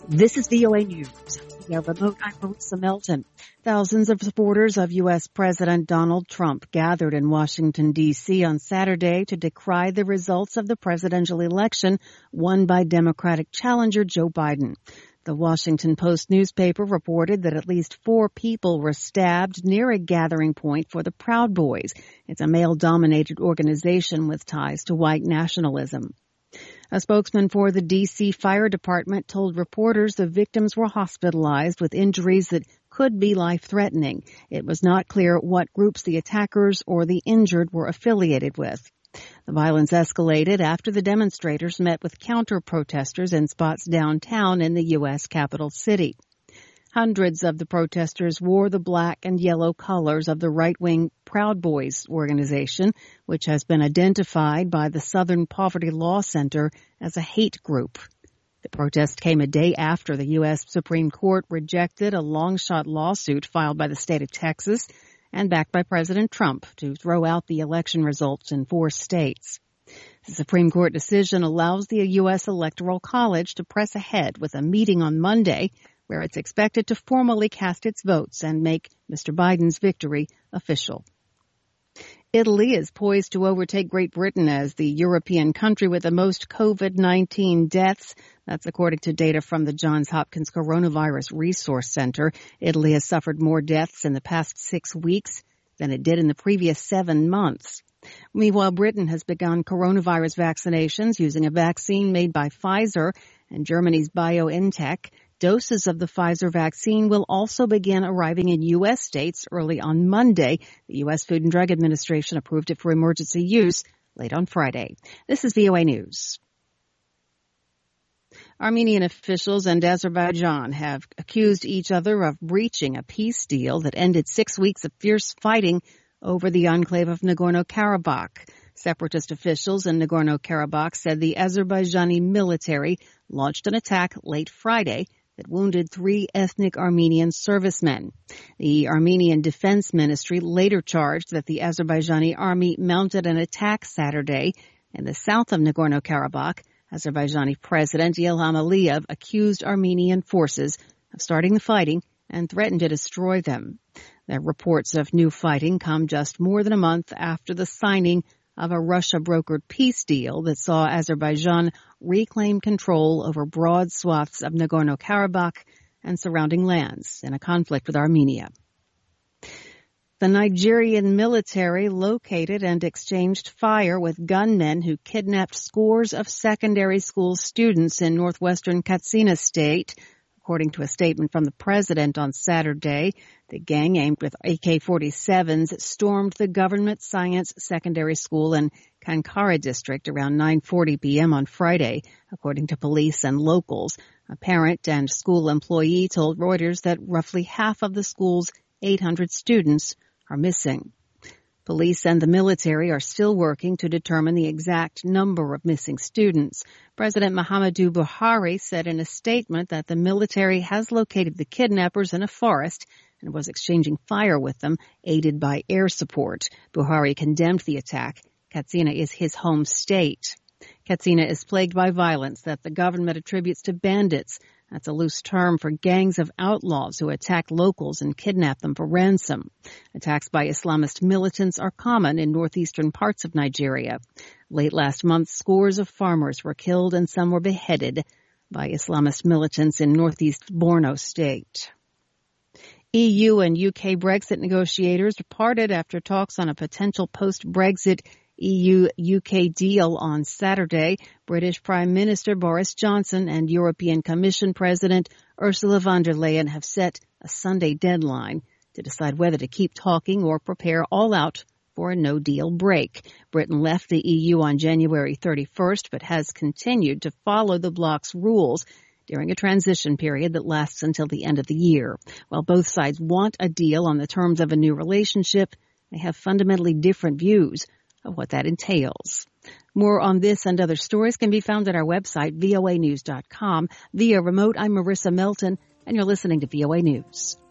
This is VOA News. Via remote, I'm Marissa Melton. Thousands of supporters of U.S. President Donald Trump gathered in Washington, D.C. on Saturday to decry the results of the presidential election won by Democratic challenger Joe Biden. The Washington Post newspaper reported that at least 4 people were stabbed near a gathering point for the Proud Boys. It's a male-dominated organization with ties to white nationalism. A spokesman for the D.C. Fire Department told reporters the victims were hospitalized with injuries that could be life-threatening. It was not clear what groups the attackers or the injured were affiliated with. The violence escalated after the demonstrators met with counter-protesters in spots downtown in the U.S. capital city. Hundreds of the protesters wore the black and yellow colors of the right-wing Proud Boys organization, which has been identified by the Southern Poverty Law Center as a hate group. The protest came a day after the U.S. Supreme Court rejected a long-shot lawsuit filed by the state of Texas and backed by President Trump to throw out the election results in 4 states. The Supreme Court decision allows the U.S. Electoral College to press ahead with a meeting on Monday where it's expected to formally cast its votes and make Mr. Biden's victory official. Italy is poised to overtake Great Britain as the European country with the most COVID-19 deaths. That's according to data from the Johns Hopkins Coronavirus Resource Center. Italy has suffered more deaths in the past 6 weeks than it did in the previous 7 months. Meanwhile, Britain has begun coronavirus vaccinations using a vaccine made by Pfizer and Germany's BioNTech. Doses of the Pfizer vaccine will also begin arriving in U.S. states early on Monday. The U.S. Food and Drug Administration approved it for emergency use late on Friday. This is VOA News. Armenian officials and Azerbaijan have accused each other of breaching a peace deal that ended 6 weeks of fierce fighting over the enclave of Nagorno-Karabakh. Separatist officials in Nagorno-Karabakh said the Azerbaijani military launched an attack late Friday that wounded 3 ethnic Armenian servicemen. The Armenian Defense Ministry later charged that the Azerbaijani army mounted an attack Saturday in the south of Nagorno-Karabakh. Azerbaijani President Ilham Aliyev accused Armenian forces of starting the fighting and threatened to destroy them. The reports of new fighting come just more than a month after the signing of a Russia-brokered peace deal that saw Azerbaijan reclaim control over broad swaths of Nagorno-Karabakh and surrounding lands in a conflict with Armenia. The Nigerian military located and exchanged fire with gunmen who kidnapped scores of secondary school students in northwestern Katsina State. According to a statement from the president on Saturday, the gang aimed with AK-47s stormed the Government Science Secondary School in Kankara District around 9:40 p.m. on Friday, according to police and locals. A parent and school employee told Reuters that roughly half of the school's 800 students are missing. Police and the military are still working to determine the exact number of missing students. President Muhammadu Buhari said in a statement that the military has located the kidnappers in a forest and was exchanging fire with them, aided by air support. Buhari condemned the attack. Katsina is his home state. Katsina is plagued by violence that the government attributes to bandits. That's a loose term for gangs of outlaws who attack locals and kidnap them for ransom. Attacks by Islamist militants are common in northeastern parts of Nigeria. Late last month, scores of farmers were killed and some were beheaded by Islamist militants in northeast Borno state. EU and UK Brexit negotiators parted after talks on a potential post-Brexit EU-UK deal on Saturday. British Prime Minister Boris Johnson and European Commission President Ursula von der Leyen have set a Sunday deadline to decide whether to keep talking or prepare all out for a no-deal break. Britain left the EU on January 31st, but has continued to follow the bloc's rules during a transition period that lasts until the end of the year. While both sides want a deal on the terms of a new relationship, they have fundamentally different views of what that entails. More on this and other stories can be found at our website, voanews.com. Via remote, I'm Marissa Melton, and you're listening to VOA News.